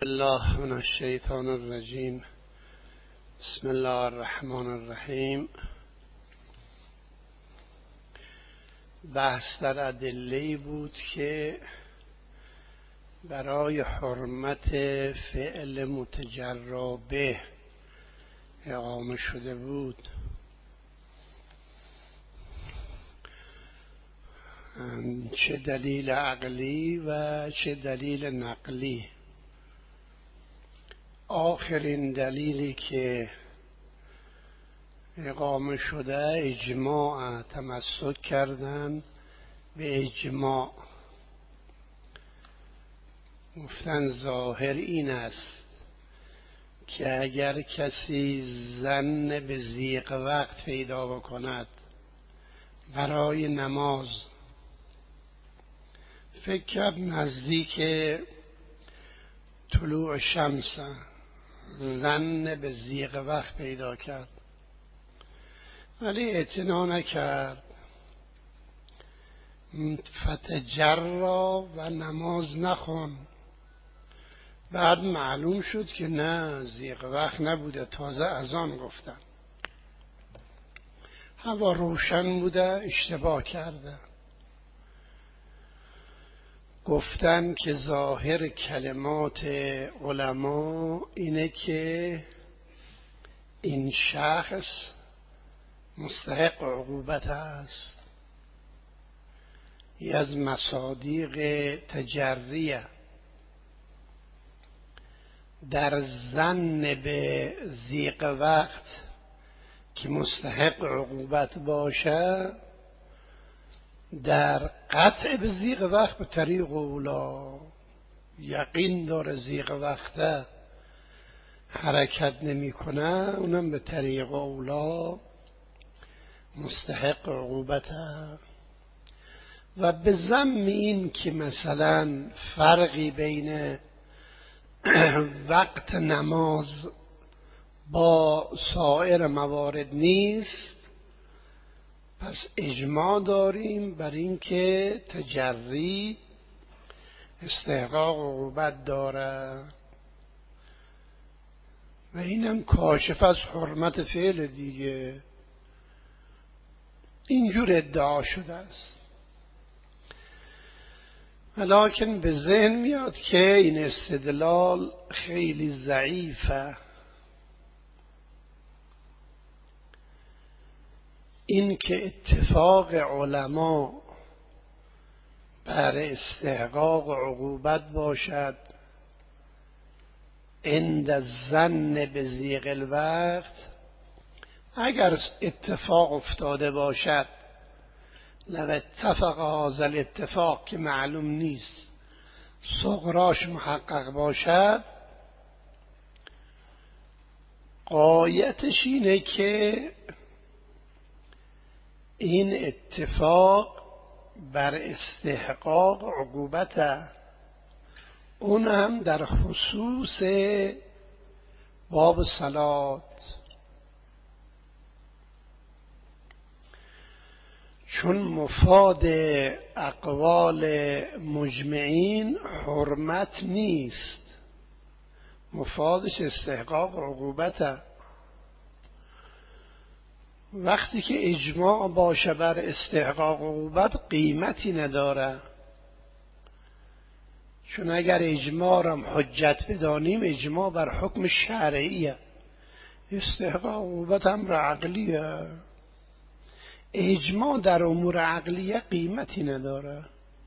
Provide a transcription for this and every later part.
الله من الشیطان الرجیم. بسم الله الرحمن الرحیم. بحث در ادله‌ای بود که برای حرمت فعل متجری به اقامه شده بود. چه دلیل عقلی و چه دلیل نقلی. آخرین دلیلی که اقامه شده اجماع، تمسک کردن به اجماع. گفتن ظاهر این است که اگر کسی ظن به ضیق وقت پیدا بکند برای نماز، فکر کرد نزدیک طلوع شمس، ظن به ضیق وقت پیدا کرد ولی اعتنا نکرد، فتجرا و نماز نخوان. بعد معلوم شد که نه، ضیق وقت نبوده، تازه اذان گفتن، هوا روشن بوده، اشتباه کرده. گفتن که ظاهر کلمات علما اینه که این شخص مستحق عقوبت است. یه از مصادیق تجریه در ظن به ضیق وقت که مستحق عقوبت باشه، در قطع به ضیق وقت به طریق اولا، یقین داره ضیق وقت حرکت نمی کنه، اونم به طریق اولا مستحق عقوبت. و به ضمن این که مثلا فرقی بین وقت نماز با سایر موارد نیست، پس اجماع داریم بر این که تجری استحقاق عقوبت داره و اینم کاشف از حرمت فعل دیگه. اینجور ادعا شده است. ولیکن به ذهن میاد که این استدلال خیلی ضعیفه. این که اتفاق علما بر استحقاق عقوبت باشد عند الظن به ضیق الوقت، اگر اتفاق افتاده باشد، لو اتفق هذا الاتفاق که معلوم نیست، صغراش محقق باشد، غایتش اینه که این اتفاق بر استحقاق عقوبت، اون هم در خصوص باب صلات. چون مفاد اقوال مجمعین حرمت نیست، مفادش استحقاق عقوبت. وقتی که اجماع باشه بر استحقاق عقوبت قیمتی نداره، چون اگر اجماع را حجت بدانیم، اجماع بر حکم شرعیه، استحقاق عقوبت امر عقلیه. اجماع در امور عقلیه قیمتی نداره.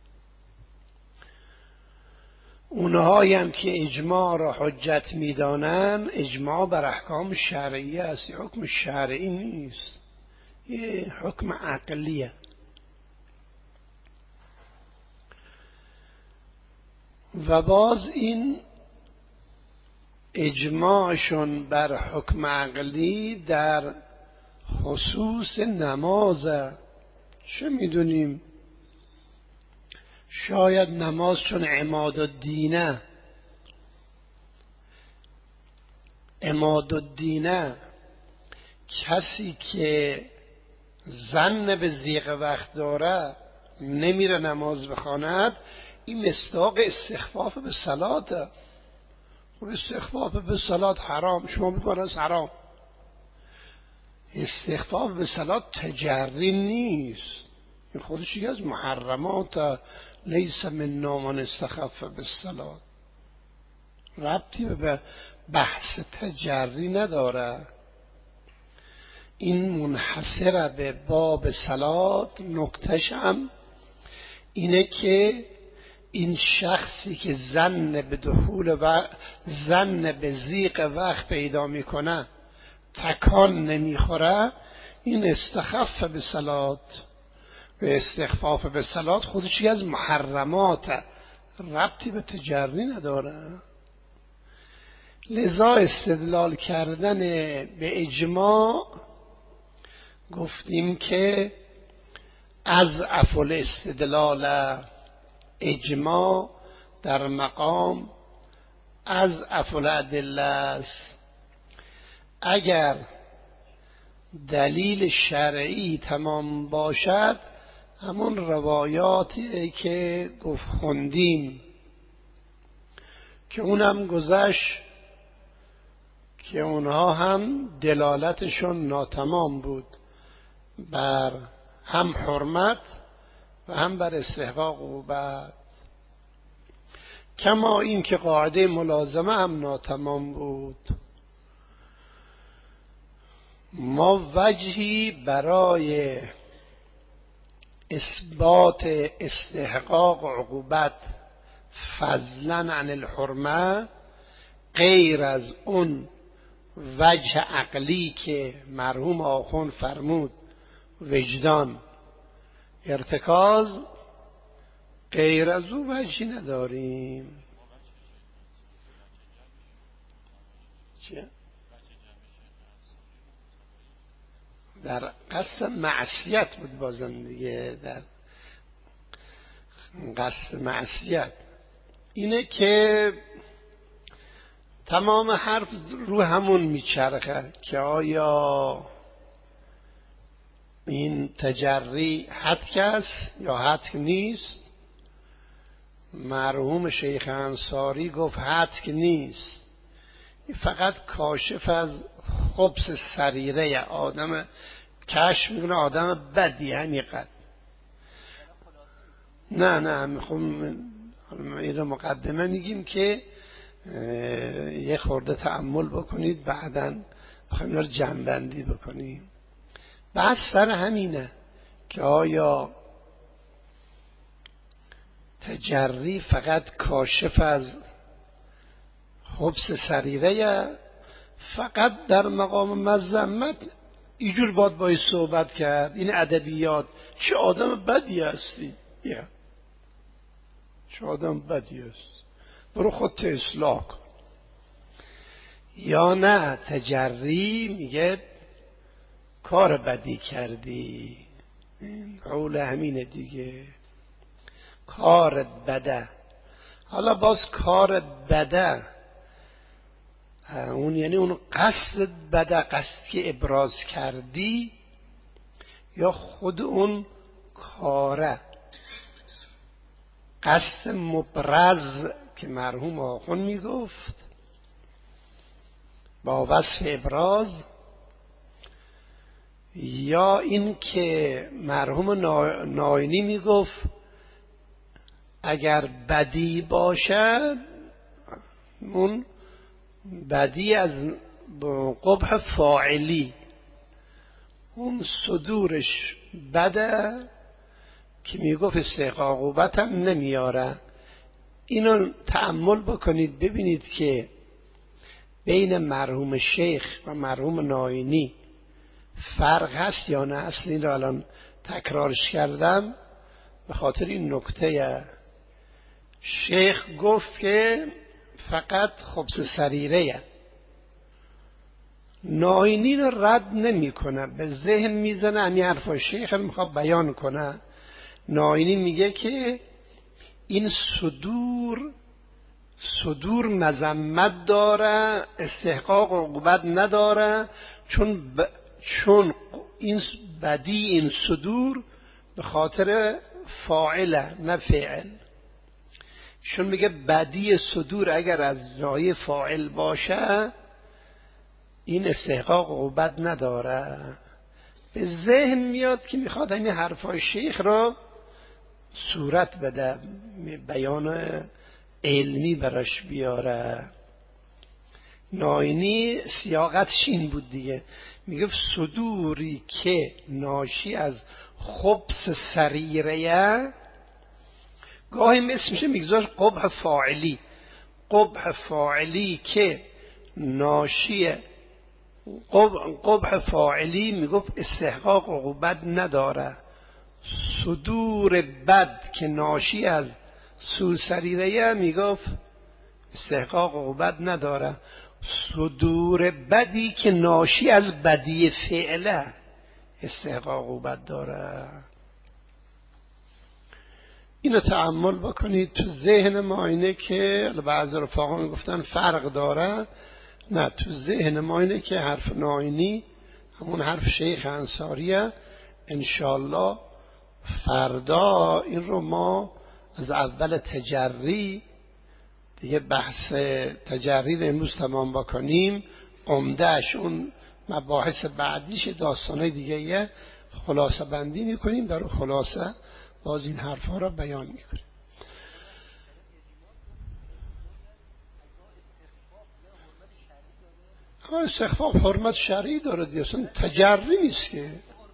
اونهایی هم که اجماع را حجت میدانن، اجماع بر احکام شرعیه است، حکم شرعی نیست، یه حکم عقلیه. و باز این اجماعشون بر حکم عقلی در خصوص نمازه. چه میدونیم، شاید نماز چون عماد الدینه، عماد الدینه کسی که ظن به ضیق وقت داره نمیره نماز بخواند، این مصداق استخفاف به صلاته. خب استخفاف به صلات حرام، شما میگوید حرام. استخفاف به صلات تجری نیست، این خودش یکی از محرمات. لیس منا من استخف به صلات، ربطی به بحث تجری نداره. این منحصر به باب صلات. نکتش هم اینه که این شخصی که زن به دخول و زن به ضیق وقت پیدا میکنه تکان نمیخوره، این استخف به صلات و استخفاف به صلات خودش یکی از محرمات، ربطی به تجری نداره. لذا استدلال کردن به اجماع گفتیم که از افعال استدلال اجماع در مقام از افعال ادله است. اگر دلیل شرعی تمام باشد، همون روایاتی که خوندیم که اونم گذشت که اونها هم دلالتشون ناتمام بود بر هم حرمت و هم بر استحقاق عقوبت، کما این که قاعده ملازمه هم ناتمام بود. ما وجهی برای اثبات استحقاق عقوبت فضلا عن الحرمه غیر از اون وجه عقلی که مرحوم آخوند فرمود وجدان ارتکاز، غیر از او وجهی نداریم. چه؟ در قصد معصیت بود بازم دیگه، در قصد معصیت اینه که تمام حرف رو همون میچرخه که آیا این تجری حتک است یا حتک نیست. مرحوم شیخ انصاری گفت حتک نیست، این فقط کاشف از خبث سریره آدم، کشف میکنه آدم بدی همینقدر. نه میخوام این رو مقدمه میگیم که یه خورده تأمل بکنید، بعداً بخوایم این رو جمع‌بندی بکنیم. بحث سر همینه که آیا تجری فقط کاشف از خبث سریره، فقط در مقام مذمت اینجور باید صحبت کرد، این ادبیات چه آدم بدی هستی، چه آدم بدی هست، برو خودت اصلاح کن. یا نه تجری میگه کار بدی کردی، حول همینه دیگه، کارت بده. حالا باز کارت بده اون یعنی اون قصد بده، قصد که ابراز کردی، یا خود اون کاره قصد مبرز که مرحوم آخوند میگفت با وصف ابراز، یا این که مرحوم ناینی میگفت اگر بدی باشد اون بدی از قبح فاعلی، اون صدورش بده که میگفت استحقاق عقوبت هم نمیاره. اینو تأمل بکنید ببینید که بین مرحوم شیخ و مرحوم ناینی فرق هست یا نه. اصلا این رو الان تکرارش کردم به خاطر این نکته. شیخ گفت که فقط خبث سریره، ناینی رو رد نمی کنه، به ذهن میزنه همین حرفا شیخ رو میخواد بیان کنه. ناینی میگه که این صدور مذمت داره، استحقاق عقوبت نداره، چون این بدی این صدور به خاطر فاعله نه فعل. چون میگه بدی صدور اگر از جای فاعل باشه این استحقاق عقوبت نداره. به ذهن میاد که میخواد این حرفای شیخ را صورت بده، بیان علمی براش بیاره. ناینی سیاقتش این بود دیگه، میگه صدوری که ناشی از خبث سریره، گاهی مثل میشه میگذاشت قبح فاعلی. قبح فاعلی که ناشی قبح فاعلی میگفت استحقاق عقوبت نداره. صدور بد که ناشی از سوء سریره میگفت استحقاق عقوبت نداره. صدور بدی که ناشی از بدی فعله استحقاق عقوبت داره. اینو تأمل بکنید تو ذهن ما. اینه که بعضی رفقا گفتن فرق داره، نه، تو ذهن ما اینه که حرف ناینی همون حرف شیخ انصاریه. انشالله فردا این رو ما از اول تجری دیگه بحث تجری رو امروز تمام بکنیم، عمدهش اون مباحث بعدیش داستانه دیگه یه خلاصه بندی میکنیم، در خلاصه باز این حرفا را بیان میکنیم. استخفاف حرمت شرعی داره دیگه، اصلا تجری نیست که.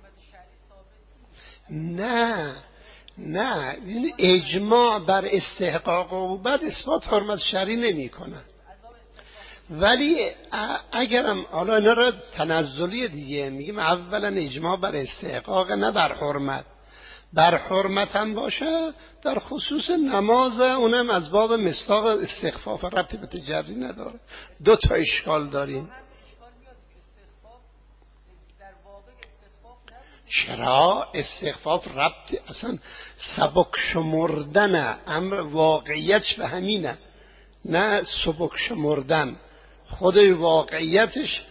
نه این اجماع بر استحقاق عقوبت اثبات حرمت شرعی نمی کنه. ولی اگرم حالا اینا را تنزلی دیگه میگیم اولا اجماع بر استحقاق، نه بر حرمت. بر حرمت هم باشه در خصوص نماز، اونم از باب مصداق استخفاف، ربطی به تجری نداره. دو تا اشکال داریم. چرا؟ استخفاف ربطی اصلا سبک شمردن امر واقعیتش به همینه، نه سبک شمردن خود واقعیتش.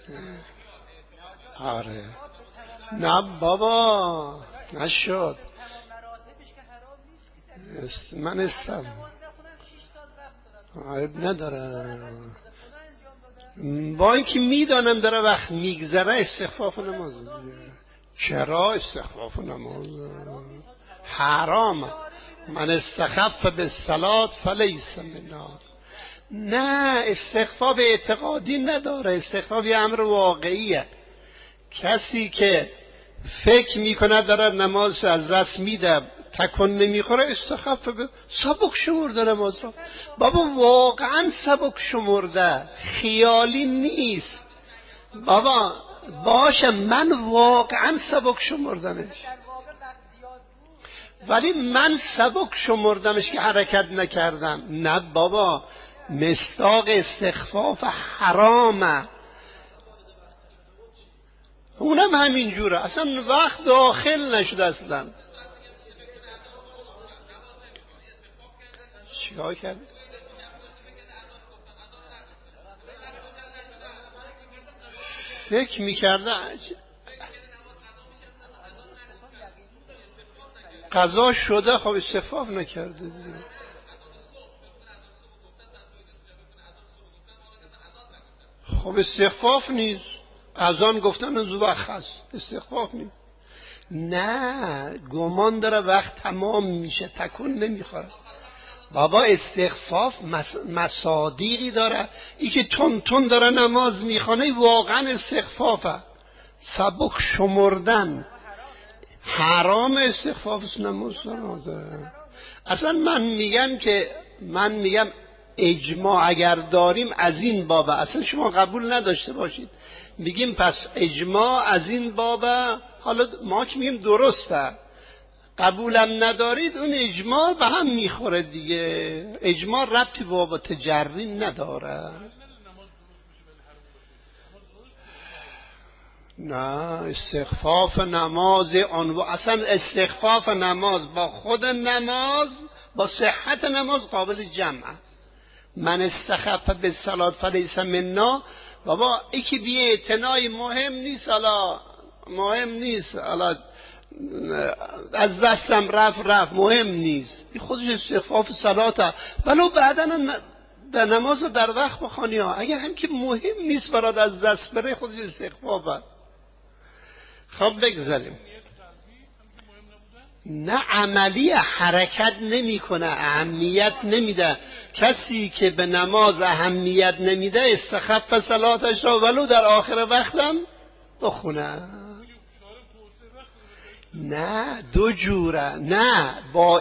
آره نه بابا نشد. من استم عیب نداره، با اینکه میدانم داره وقت میگذره استخفاف نماز. چرا استخفاف نماز حرام؟ من استخف بالصلاة فلیس منا. نه، استخفاف اعتقادی نداره، استخفاف یه امر واقعیه. کسی که فکر میکنه داره نماز از دست میده، تکون نمیخوره، استخف به سبک شمرده نماز را. بابا واقعا سبک شمرده، خیالی نیست بابا. باشه من واقعا سبک شمردمش، ولی من سبک شمردمش که حرکت نکردم. نه بابا، مصداق استخفاف حرامه، اونم همین جوره، اصلا وقت داخل نشده. اصلا چیکار کرد؟ فکر میکرده قضا شده، خب استخفاف نکرده دیگه. خب استخفاف نیست، اذان گفتن از وقت هست، استخفاف نیست. نه، گمان داره وقت تمام میشه، تکون نمیخوره. بابا استخفاف مصادیقی داره. ای که تون داره نماز میخونه واقعا استخفافه، سبک شمردن حرام. استخفاف نماز داره. اصلا من میگم اجماع اگر داریم از این بابه، اصلا شما قبول نداشته باشید، میگیم پس اجماع از این بابه. حالا ما که میگیم درسته، قبولم ندارید، اون اجماع به هم میخوره دیگه. اجماع ربطی با تجری نداره. نه، استخفاف نماز اصلا استخفاف نماز با خود نماز، با صحت نماز قابل جمعه. من استخف بالصلاة فلیس منا. بابا ای که بی اعتنای مهم نیست، حالا از دستم رفت مهم نیست، این خودش استخفاف صلاته، ولو بعدا در نماز در وقت بخوانی ها، اگر هم که مهم نیست برات از دست بره خودش استخفافه. خب بگذاریم. نه عملی حرکت نمی کنه، اهمیت نمیده. کسی که به نماز اهمیت نمیده استخف صلاتش را ولو در آخر وقتم بخونه. نه دو جوره، نه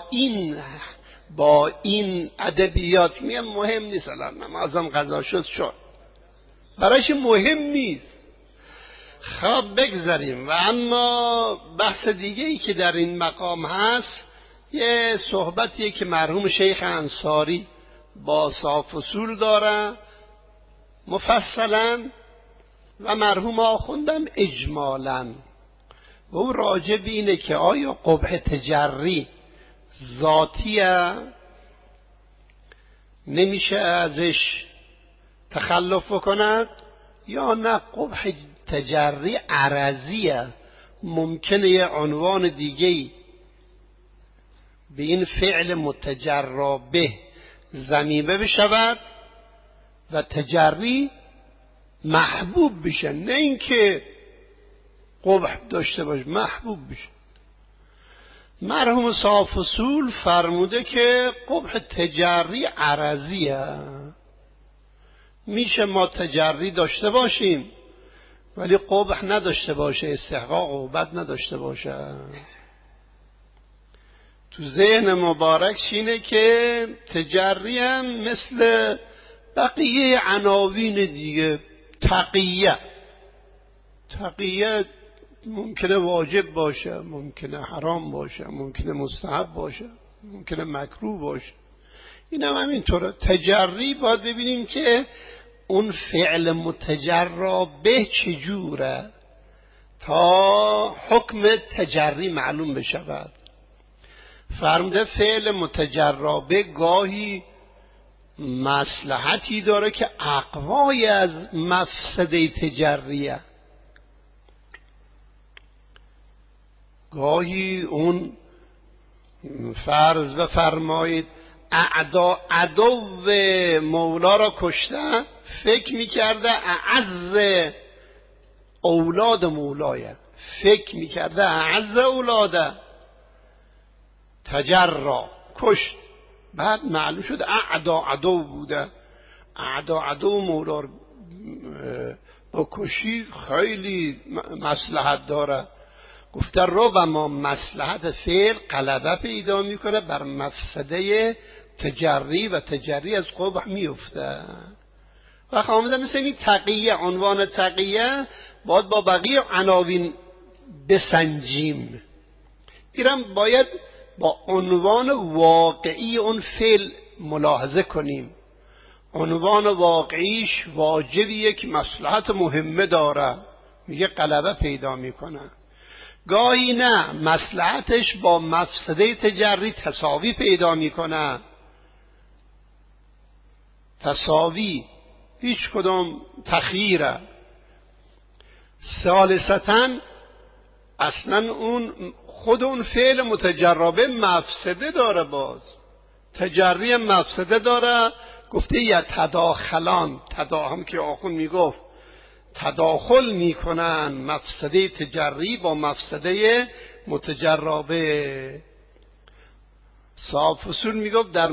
با این ادبیات میگم مهم نیست، الان نمازم قضا شد برایش مهم نیست. خب بگذاریم. و اما بحث دیگه ای که در این مقام هست، یه صحبتیه که مرحوم شیخ انصاری با صاف اصول داره مفصلا و مرحوم آخوندم اجمالا، و او راجع به اینه که آیا قبح تجری ذاتیه، نمیشه ازش تخلف کند، یا نه قبح تجری عرضیه، ممکنه یه عنوان دیگه‌ای به این فعل متجرا به ضمیمه بشود و تجری محبوب بشه، نه اینکه قبح داشته باشه، محبوب بشه. مرحوم صاف اصول فرموده که قبح تجری عرضیه، میشه ما تجری داشته باشیم ولی قبح نداشته باشه، استحقاق عقوبت نداشته باشه. تو ذهن مبارک اینه که تجری هم مثل بقیه عناوین دیگه، تقیه ممکنه واجب باشه، ممکنه حرام باشه، ممکنه مستحب باشه، ممکنه مکروه باشه. این هم همینطوره. تجری باید ببینیم که اون فعل متجرا به چجوره تا حکم تجری معلوم بشود. فرموده فعل متجرا به گاهی مصلحتی داره که اقوای از مفسده تجریه، گاهی اون فرض بفرمایید عدو مولا را کشته، فکر میکرده اعز اولاد مولایه، فکر میکرده اعز اولاده، تجرا کشت، بعد معلوم شد عدو بوده، عدو مولا با کشی خیلی مصلحت داره. گفته رو و ما مصلحت فعل غلبه پیدا میکنه بر مفسده تجری و تجری از قبح میفته. و آمده مثل این تقیه، عنوان تقیه باید با بقیه عناوین بسنجیم، اینم باید با عنوان واقعی اون فعل ملاحظه کنیم. عنوان واقعیش واجبیه که مصلحت مهمه داره، میگه غلبه پیدا میکنه. گاهی نه، مصلحتش با مفسده تجری تساوی پیدا میکنه، تساوی، هیچ کدام تخییره. ثالثاً اصلا خود اون فعل متجربه مفسده داره، باز تجری مفسده داره. گفته یا تداخلان، هم که آخون میگفت تداخل میکنن مفسده تجری با مفسده متجربه. صاحب اصول میگفت در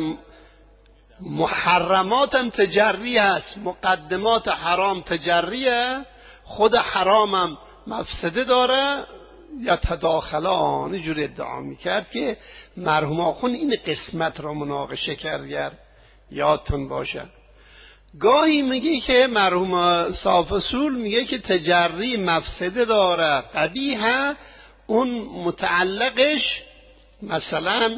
محرمات هم تجری هست، مقدمات حرام تجریه، خود حرام هم مفسده داره. یا تداخلان اینجور ادعا میکرد که مرحوم آخون این قسمت را مناقشه کرد، یادتون باشه. گاهی میگه که مرحوم صاف اصول میگه که تجری مفسده داره، قبیحه، اون متعلقش مثلا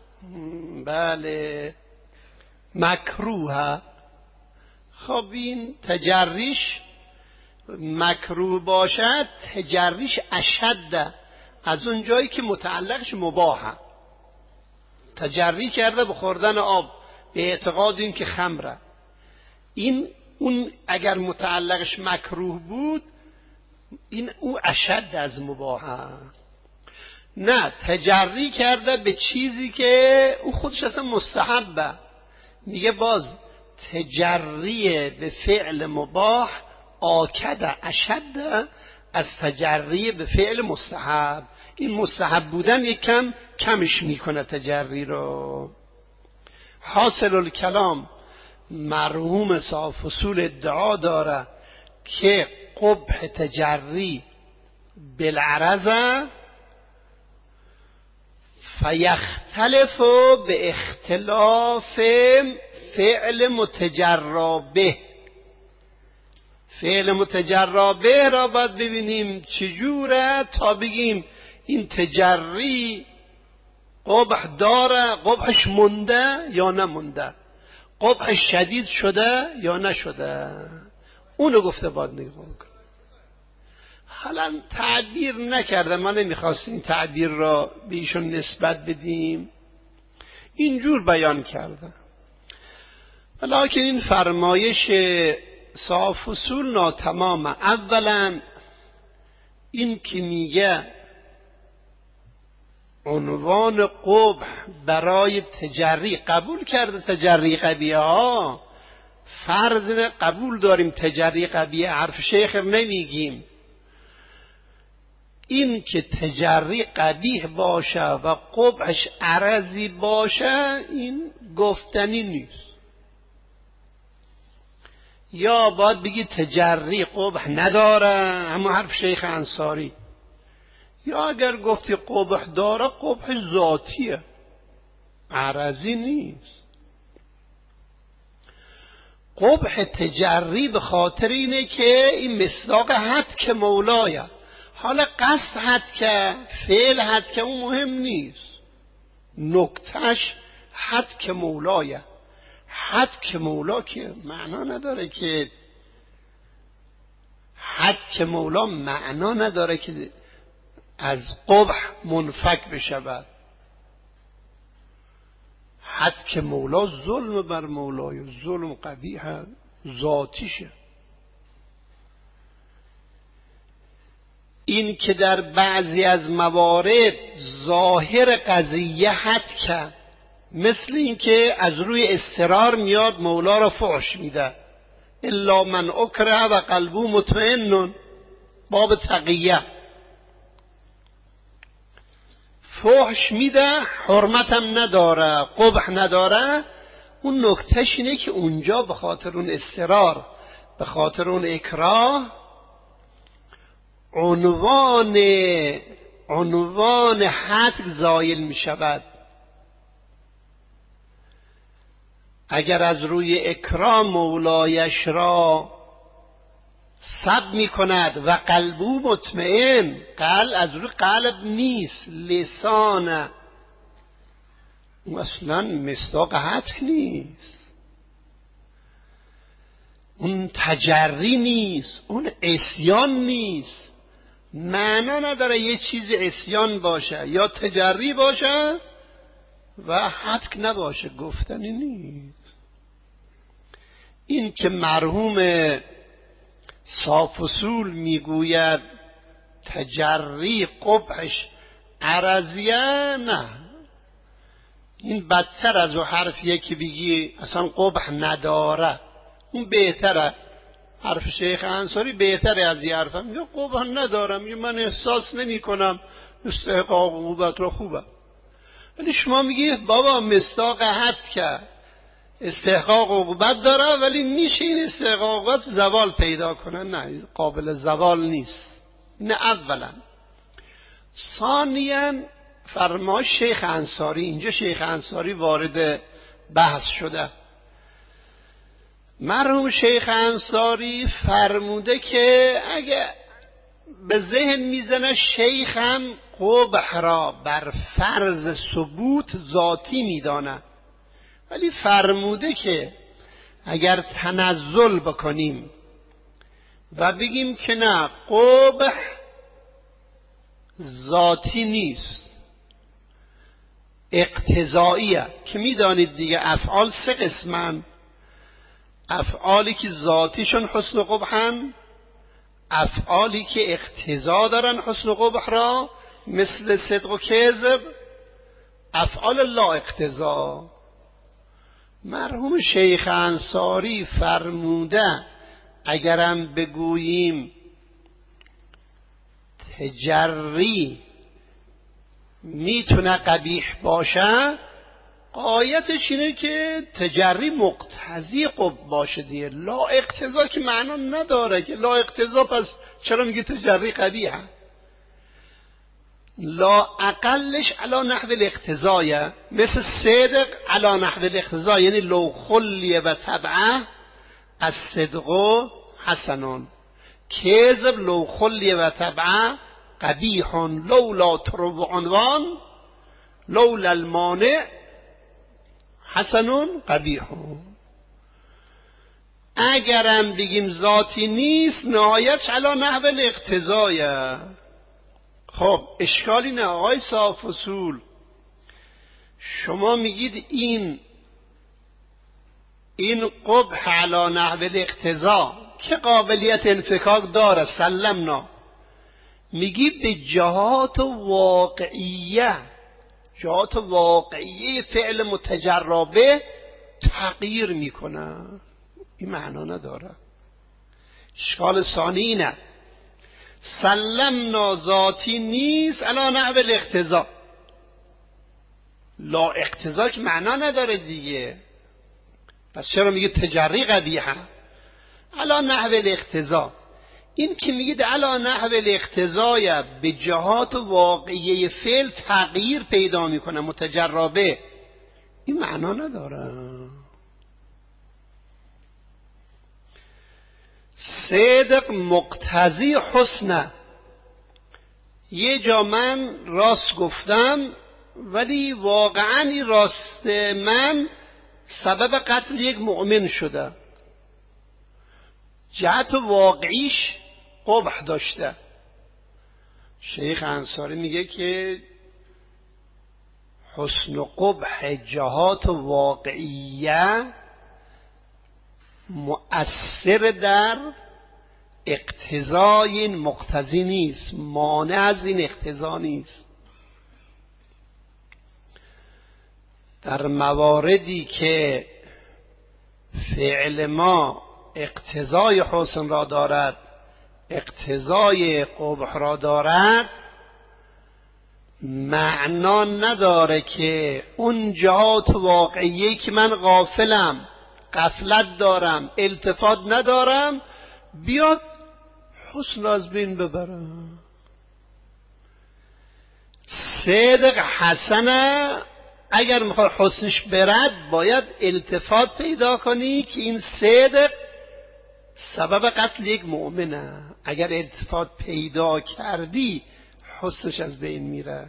بله مکروه. خب این تجریش مکروه باشد، تجریش اشد از اون جایی که متعلقش مباحه. تجری کرده به خوردن آب به اعتقاد این که خمره، اون اگر متعلقش مکروه بود، این او اشد از مباحه. نه، تجری کرده به چیزی که اون خودش اصلا مستحبه. میگه باز تجری به فعل مباح آکد اشد از تجری به فعل مستحب. این مستحب بودن یک کم کمش میکنه تجری رو. حاصل الکلام مرحوم صاحب اصول ادعا داره که قبح تجری بالعرض فیختلف به اختلاف فعل متجری به. فعل متجری به را باید ببینیم چجوره تا بگیم این تجری قبح داره، قبحش مونده یا نمونده، قبحش شدید شده یا نشده. اونو گفته باید نگاه کن. حالا تعبیر نکرده، ما نمیخواستیم تعبیر را به ایشون نسبت بدیم، اینجور بیان کرده. ولیکن این فرمایش صاحب اصول ناتمامه. اولا این که میگه عنوان قبح برای تجری قبول کرده، تجری قبیه ها فرض قبول داریم، تجری قبیه حرف شیخ نمیگیم. این که تجری قبیح باشه و قبحش عرضی باشه این گفتنی نیست. یا باید بگی تجری قبح نداره، همون حرف شیخ انصاری. یا اگر گفتی قبح داره قبح ذاتیه، عرضی نیست. قبح تجری به خاطر اینه که این مصداق حد که مولایه. حالا قصد حد که فعل حد که اون مهم نیست، نکتش حد که مولایه. حد که مولا که معنا نداره که حد که مولا معنا نداره که از قبح منفک بشود. حد که مولا ظلم بر مولای، ظلم قبیح ذاتیشه. این که در بعضی از موارد ظاهر قضیه حد که، مثل این که از روی اضطرار میاد مولا را فحش میده، الا من اکره و قلبه مطمئن، باب تقیه، فحش میده، حرمتم نداره، قبح نداره. اون نکتهش اینه که اونجا به خاطر اون اضطرار، به خاطر اون اکراه، عنوان حد زایل می شود. اگر از روی اکرام مولایش را سب می کند و قلبو مطمئن، قلب از روی قلب نیست، لسانه، اون اصلا مصداق حد نیست، اون تجری نیست، اون عصیان نیست. معنا نداره یه چیز عصیان باشه یا تجری باشه و حدک نباشه، گفتنی نیست. این که مرحوم صاحب اصول میگوید تجری قبحش عرضیه، نه، این بدتر از اون حرفیه که بگی اصلا قبح نداره. اون بهتره، حرف شیخ انصاری بهتره از این حرفم. میگه قبح ندارم، میگه من احساس نمی کنم استحقاق عقوبت رو خوبه. ولی شما میگی بابا مصداق حد که استحقاق عقوبت داره، ولی میشه این استحقاق عقوبت زوال پیدا کنه. نه، قابل زوال نیست. نه اولا. ثانیاً فرمای شیخ انصاری، اینجا شیخ انصاری وارد بحث شده. مرحوم شیخ انصاری فرموده که اگه به ذهن میزنه شیخ هم قبح را بر فرض ثبوت ذاتی میدانه، ولی فرموده که اگر تنزل بکنیم و بگیم که نه قبح ذاتی نیست، اقتضاییه، که میدانید دیگه افعال سه قسمن: افعالی که ذاتیشون حسن و قبحن، افعالی که اقتضا دارن حسن و قبح را، مثل صدق و کذب افعال لا اقتضا. مرحوم شیخ انصاری فرموده اگرم بگوییم تجری میتونه قبیح باشه، غایتش اینه که تجری مقتضی قبح باشه دیگه. لا اقتضا که معنا نداره که لا اقتضا، پس چرا میگه تجری قبیحه؟ لا اقلش علی نحو الاقتضایه، مثل صدق علی نحو الاقتضا، یعنی لو خلیه و طبعه از صدق حسنون. کذب لو خلیه و طبعه قبیحون لولا ترو عنوان لولا المانع حسنون قبیحون. اگرم بگیم ذاتی نیست نهایتش علی نحو الاقتضایه. خب اشکالی نه آقای صاحب اصول، شما میگید این قبح علی نحو الاقتضا که قابلیت انفکاک داره سلمنا، میگی به جهات واقعیه، جهات واقعیه فعل متجربه تغییر میکنه، این معنا نداره. اشکال ثانی اینه سلمنا ذاتی نیست علی نحو الاقتضا. لا اقتضا که معنا نداره دیگه، پس چرا میگه تجری قبیحه؟ علی نحو الاقتضا. این که میگید علی نحو الاقتضای به جهات واقعیه فعل تغییر پیدا میکنه متجربه، این معنا نداره. صدق مقتضی حسنه، یه جا من راست گفتم ولی واقعا این راست من سبب قتل یک مؤمن شده، جهت واقعیش قبح داشته. شیخ انصاری میگه که حسن و قبح جهات واقعیه مؤثر در اقتضای این مقتضی نیست، مانع از این اقتضا نیست. در مواردی که فعل ما اقتضای حسن را دارد، اقتضای قبح را دارد، معنا نداره که اون جهات واقعیه که من غافلم، غفلت دارم، التفات ندارم، بیاد حسن از بین ببرم. صدق حسنه، اگر میخوای حسنش برد باید التفات پیدا کنی که این صدق سبب قتل یک مؤمنه. اگر التفات پیدا کردی حسنش از بین میره.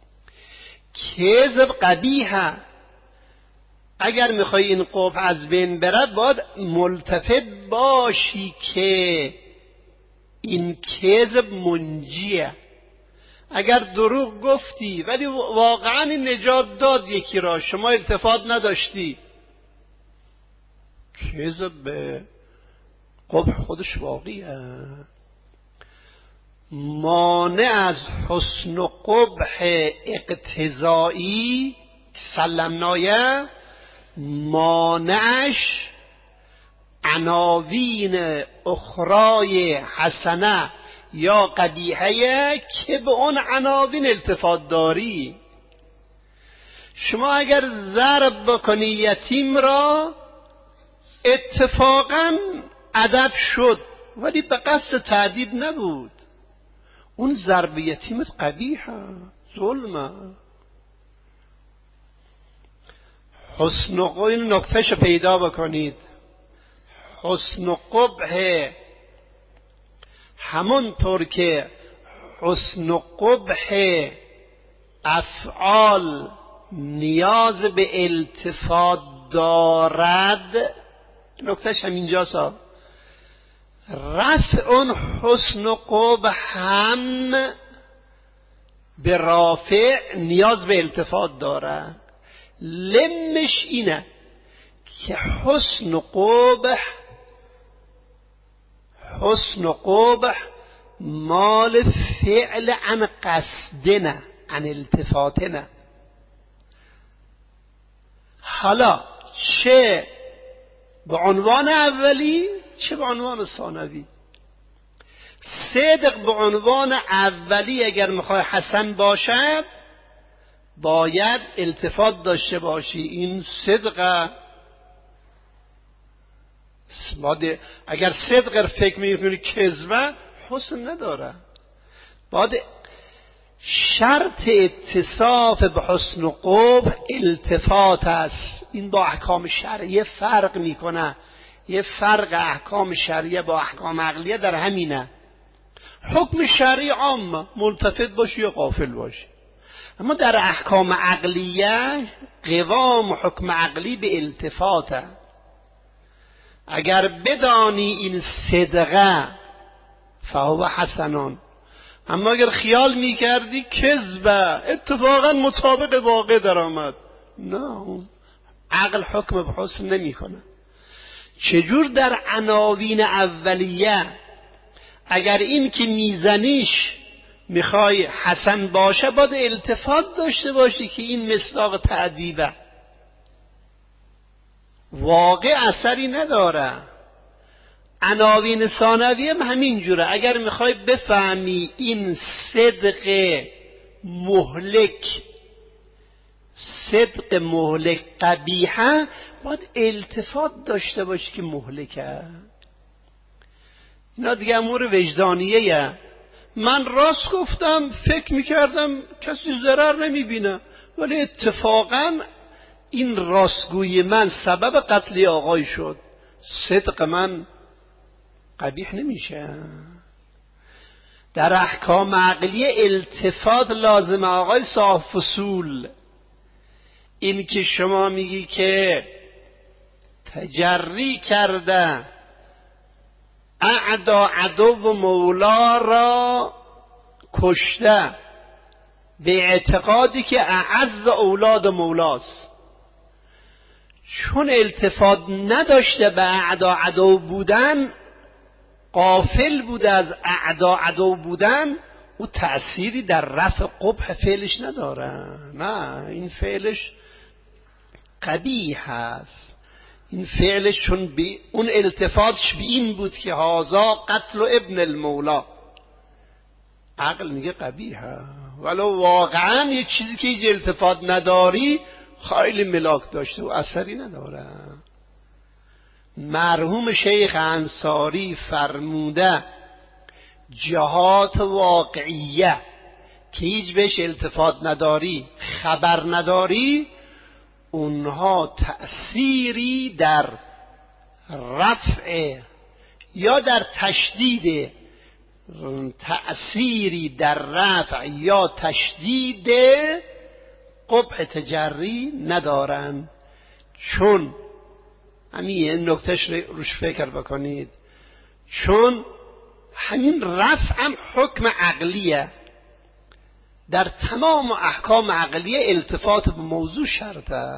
کذب قبیحه، اگر میخوای این قبح از بین بره باید ملتفت باشی که این کذب منجیه. اگر دروغ گفتی ولی واقعا این نجات داد یکی را، شما التفات نداشتی، کذب به قبح خودش واقعیه. مانع از حسن و قبح اقتضایی سلمنایه، مانعش عناوین اخرای حسنه یا قبیحه که به اون عناوین التفات داری. شما اگر ضرب بکنی یتیم را اتفاقا ادب شد ولی به قصد تعذیب نبود، اون ضرب یتیمت قبیحه، ظلمه. حسن و قبح، این نکتهش پیدا بکنید، حسن و قبح همونطور که حسن و قبح افعال نیاز به التفات دارد، نکتهش همینجاست. رفع اون حسن و قبح هم به رافع نیاز به التفات داره. لمش اینه که حسن و قبح مال فعل عن قصدنه، عن التفاتنه. حالا چه به عنوان اولی چه به عنوان ثانوی. صدق به عنوان اولی اگر میخوای حسن باشد باید التفات داشته باشی، این صدقه. اگر صدق فکر میکنی کذبه حسن نداره. باید شرط اتصاف به حسن و قبح التفات است. این با احکام شرعیه فرق میکنه. یه فرق احکام شرعیه با احکام عقلیه در همینه. حکم شرعی عام، ملتفت باشی یا غافل باشی، اما در احکام عقلیه قوام حکم عقلی به التفاته. اگر بدانی این صدقه فهو حسنان، اما اگر خیال میکردی کذبه اتفاقا مطابق واقع در آمد، نه، عقل حکم به حسن نمیکنه. چجور در عناوین اولیه اگر این که میزنیش میخوای حسن باشه باید التفات داشته باشی که این مصداق تعدیبه، واقع اثری نداره. عناوین ثانوی هم همین جوره. اگر میخوای بفهمی این صدق مهلک قبیحه باید التفات داشته باشی که مهلکه. اینا دیگه امور وجدانیه. من راست گفتم، فکر میکردم کسی ضرر نمیبینه، ولی اتفاقا این راستگویی من سبب قتل آقای شد. صدق من قبیح نمیشه. در احکام عقلی التفات لازم. آقای صاحب فصول، این که شما میگی که تجری کرده اعدا عدو مولا را کشته به اعتقادی که اعز اولاد مولاست، چون التفات نداشته به اعدا عدو بودن، غافل بوده از اعدا عدو بودن، او تأثیری در رفع قبح فعلش نداره. نه، این فعلش قبیح هست. این فعلش چون اون التفاتش به این بود که هازا قتل ابن المولا، عقل میگه قبیحه، ولو واقعا یه چیزی که هیچ التفات نداری خیلی ملاک داشته و اثری نداره. مرحوم شیخ انصاری فرموده جهات واقعیه که هیچ بهش التفات نداری، خبر نداری، اونها تأثیری در رفع یا در تشدید، تأثیری در رفع یا تشدید قبح تجری ندارن. چون همین نکتهش روش فکر بکنید، چون همین رفع هم حکم عقلیه. در تمام احکام عقلیه التفات به موضوع شرطه.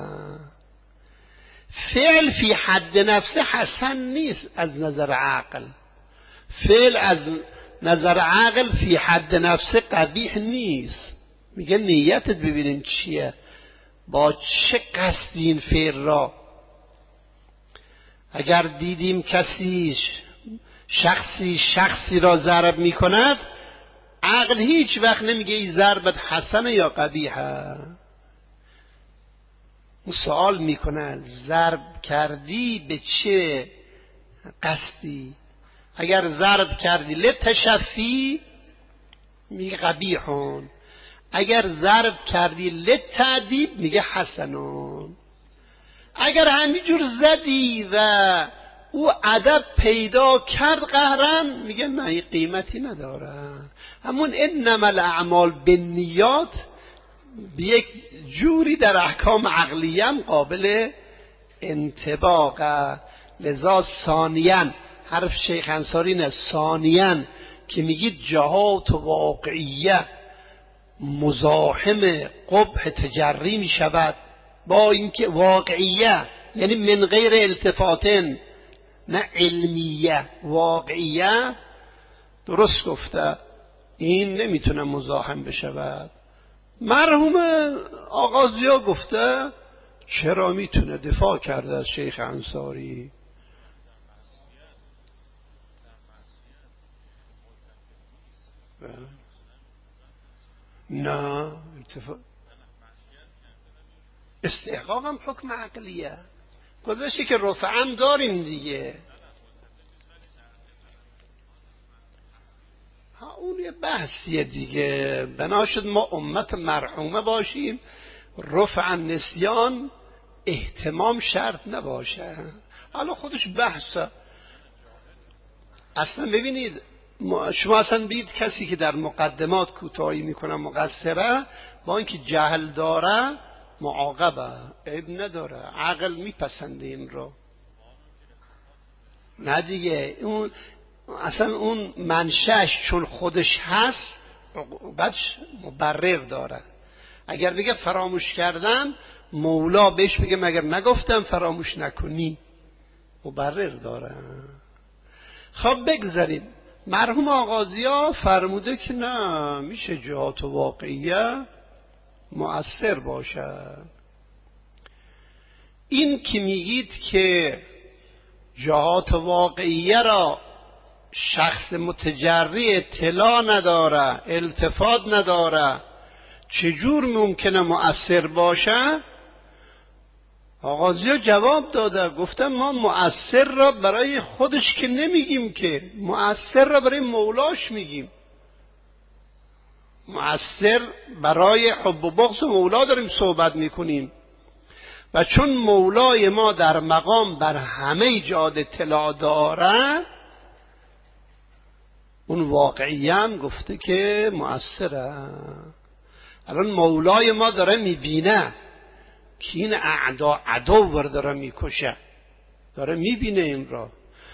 فعل فی حد نفسه حسن نیست از نظر عقل، فعل از نظر عقل فی حد نفسه قبیح نیست. میگه نیتت ببینیم چیه، با چه قصدی این فعل را. اگر دیدیم کسی شخصی را ضرب میکند، عقل هیچ وقت نمیگه این ضربت حسنه یا قبیحه. اون سوال میکنه ضرب کردی به چه قصدی؟ اگر ضرب کردی لتشفی میگه قبیحون، اگر ضرب کردی لتعدیب میگه حسنون. اگر همینجور زدی و او ادب پیدا کرد قهرن، میگه نه قیمتی نداره. همون انما الاعمال بالنیات به یک جوری در احکام عقلیه هم قابل انطباقه. لذا ثانیاً حرف شیخ انصاری نه، ثانیاً که میگید جهات واقعیه مزاحم قبح تجری میشود با اینکه واقعیه یعنی من غیر التفاتن، نه علمیه، واقعیه. درست گفته این نمیتونه مزاحم بشود. مرحوم آغازیا گفته چرا میتونه دفاع کرده از شیخ انصاری. نه استحقاق هم حکم عقلیه، گذاشتی که رفعم داریم دیگه. اون یه بحثیه دیگه. بنا شد ما امت مرحومه باشیم، رفع نسیان اهتمام شرط نباشه. حالا خودش بحثه. اصلا ببینید شما اصلا بید کسی که در مقدمات کوتاهی میکنه مقصره، با اینکه جهل داره معاقبه، عیب نداره، عقل میپسنده این رو. نه دیگه اون اصلا اون منشأش چون خودش هست بعدش مبرر داره. اگر بگه فراموش کردم، مولا بهش بگه مگر نگفتم فراموش نکنی، مبرر داره. خب بگذاریم. مرحوم آغازیا فرموده که نه، میشه جهات واقعیه مؤثر باشه. این که میگید که جهات واقعیه را شخص متجری اطلاع نداره، التفات نداره، چجور ممکنه مؤثر باشه؟ آغازیا جواب داده، گفتم ما مؤثر را برای خودش که نمیگیم، که مؤثر را برای مولاش میگیم. مؤثر برای حب و بغض مولا داریم صحبت میکنیم، و چون مولای ما در مقام بر همه جهات اطلاع داره، اون واقعی هم گفته که مؤثره. الان مولای ما داره میبینه که این اعدا عدو داره میکشه، داره میبینه این را.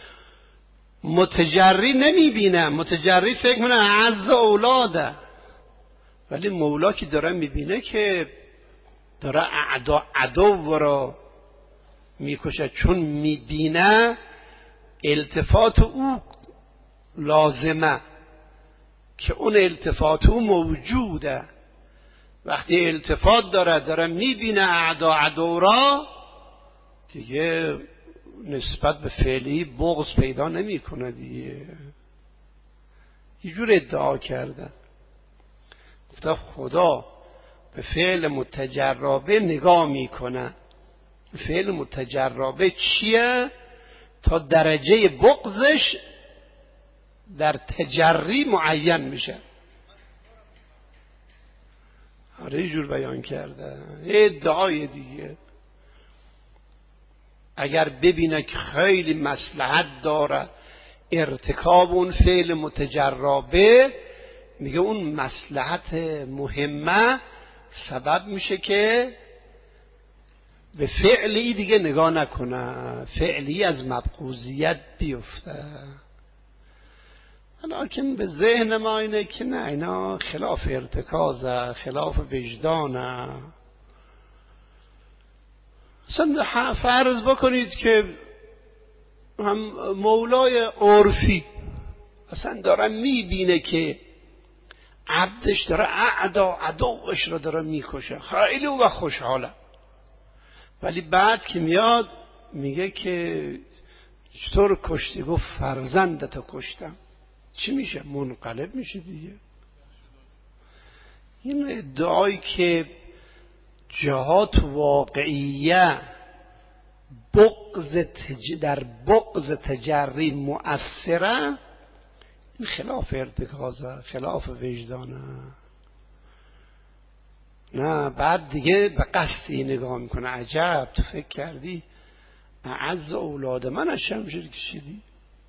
متجری نمیبینه، متجری فکر کنه اعز اولاده، ولی مولا که داره میبینه که داره اعدا عدو را میکشه، چون میبینه التفات او لازمه، که اون التفات او موجوده. وقتی التفات داره میبینه اعدا عدو را، دیگه نسبت به فعلی بغض پیدا نمیکنه دیگه. یه جور ادعا کرده، گفته خدا به فعل متجربه نگاه میکنه. فعل متجربه چیه؟ تا درجه بغضش در تجری معین میشه. آره یه جور بیان کرده، ادعای دیگه. اگر ببینه که خیلی مصلحت داره ارتکاب اون فعل متجربه، میگه اون مصلحت مهمه سبب میشه که به فعلی دیگه نگاه نکنه، فعلی از مبغوضیت بیفته. لیکن به ذهن ما اینه که نه، اینا خلاف ارتکازه، خلاف وجدانه. اصلا فرض بکنید که هم مولای عرفی اصلا داره میبینه که عبدش داره اعدا عدوش رو داره میکشه، خیلی و خوشحاله، ولی بعد که میاد میگه که چطور کشتی؟ گفت فرزندتو کشتم. چی میشه؟ منقلب میشه دیگه. این ادعایی که جهات واقعیه در بغض تجری مؤثره، این خلاف ارتکازه، خلاف وجدانه. نه بعد دیگه به قصدی نگاه میکنه. عجب، تو فکر کردی اعز اولاد من از شمشیر کشیدی؟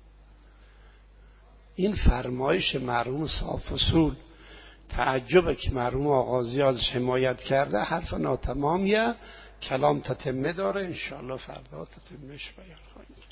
این فرمایش مرحوم صاحب اصول تعجبه که مرحوم آغازی ازش حمایت کرده. حرف ناتمامیه، کلام تتمه داره، انشاءالله فردا تتمهش بیان خواهیم.